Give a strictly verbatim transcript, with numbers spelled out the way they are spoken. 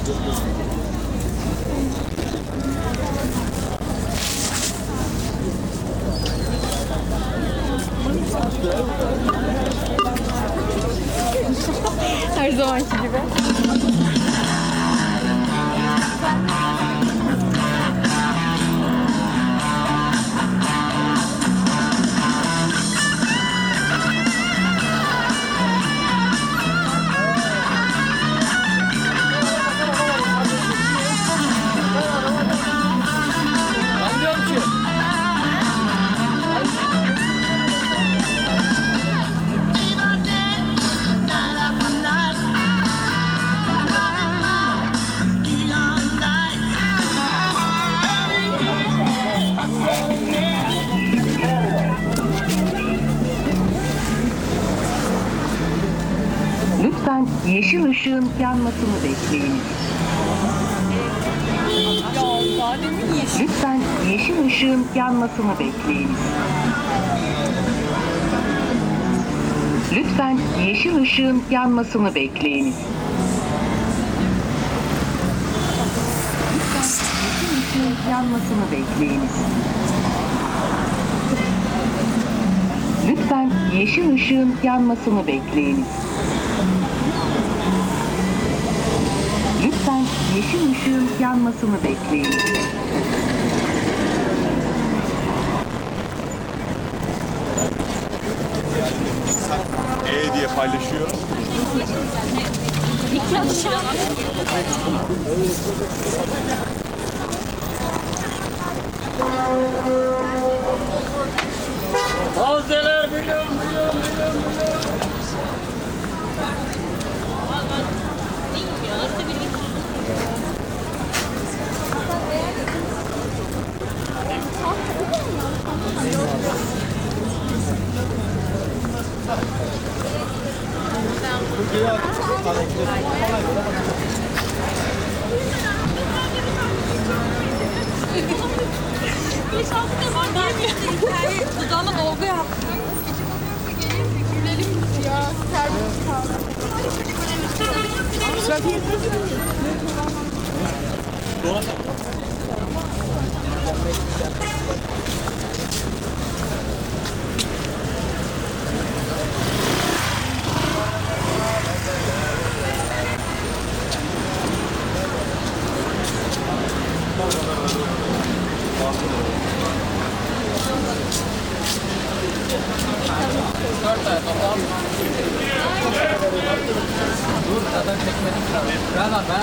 Her zamanki gibi. Lütfen yeşil ışığın yanmasını bekleyiniz. Ya daha demin yeşil. Lütfen yeşil ışığın yanmasını bekleyiniz. Lütfen yeşil ışığın yanmasını bekleyiniz. Lütfen yeşil ışığın yanmasını bekleyiniz. Lütfen yeşil ışığın yanmasını bekleyiniz. Lütfen yeşil ışığın yanmasını bekleyiniz. E diye paylaşıyor. Hazneler milyon milyon milyon milyon. Beş altı defa gelmiyor. Dudağıma dolgu yaptım. Gülelim ya. Servis kaldı. Dört tane toplam. Dur zaten çekmedik. Ben ben